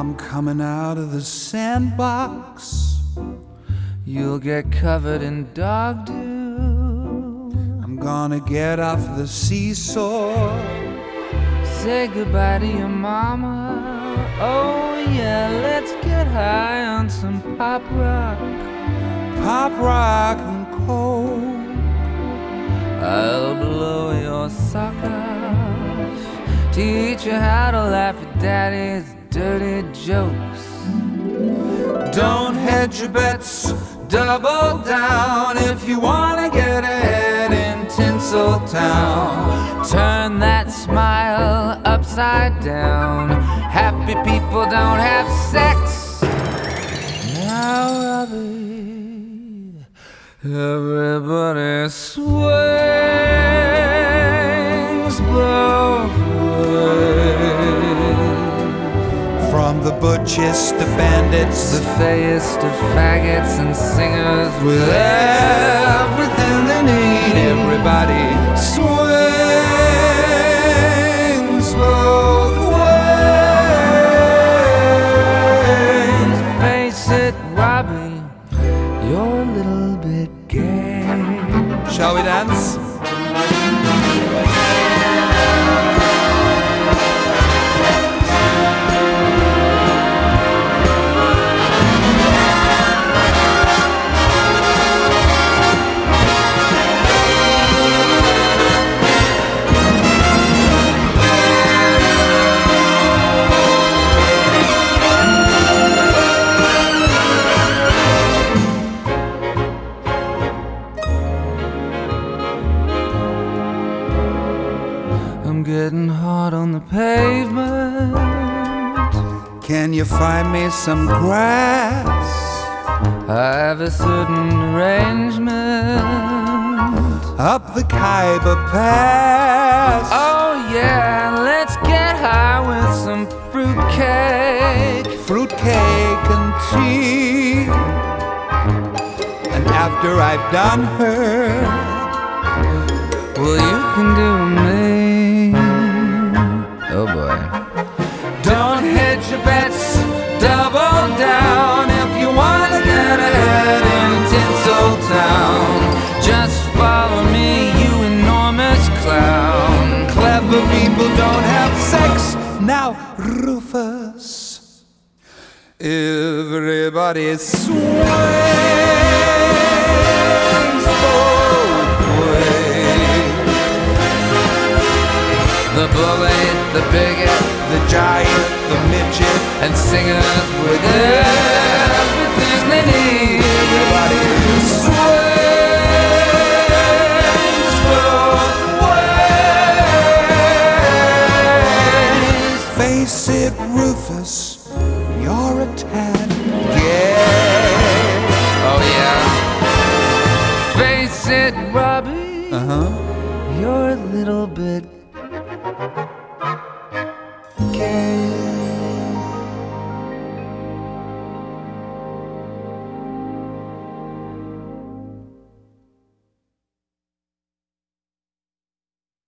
I'm coming out of the sandbox. You'll get covered in dog dew. I'm gonna get off the seesaw. Say goodbye to your mama. Oh yeah, let's get high on some pop rock. Pop rock and coke. I'll blow your sock off, teach you how to laugh at daddy's dirty jokes. Don't hedge your bets, double down if you wanna get ahead in Tinseltown. Turn that smile upside down. Happy people don't have sex. Now, Robbie, everybody swings both ways. From the butchest of bandits, The fayest of faggots and singers with everything they need. everybody swings both ways. Face it, Robbie, you're a little bit gay. Shall we dance? I'm getting hard on the pavement. Can you find me some grass? I have a certain arrangement. Up the Khyber Pass. Oh yeah, let's get high with some fruitcake. Fruitcake and tea. And after I've done her, Well, you can do me. Oh boy. don't hedge your bets, double down if you wanna get ahead in Tinseltown. Just follow me, you enormous clown. Clever people don't have sex. Now, Rufus, everybody swings both ways. The bully, the bigot, The giant, the midget, and singers with everything they need. everybody swings both ways. Face it, Rufus, you're a tad gay. Oh yeah. Face it, Robbie, you're a little bit gay.